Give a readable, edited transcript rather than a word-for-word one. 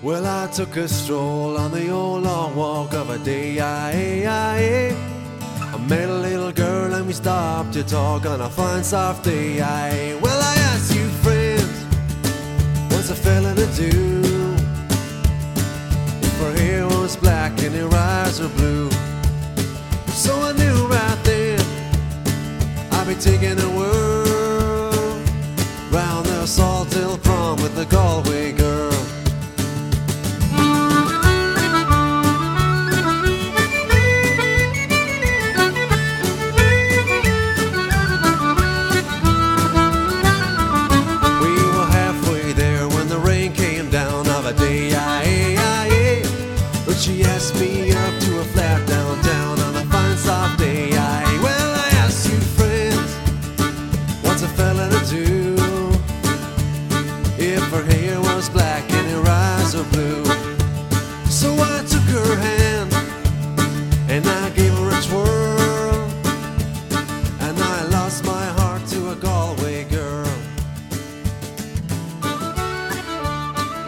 Well, I took a stroll on the old long walk of a day. I met a little girl and we stopped to talk on a fine soft day. Well, I asked you, friends, what's a fella to do if her hair was black and her eyes were blue? So I knew right then I'd be taking the world round the Salt Hill prom with the Galway girl. She asked me up to a flat downtown on a fine soft day. Well, I asked you, friends, what's a fella to do if her hair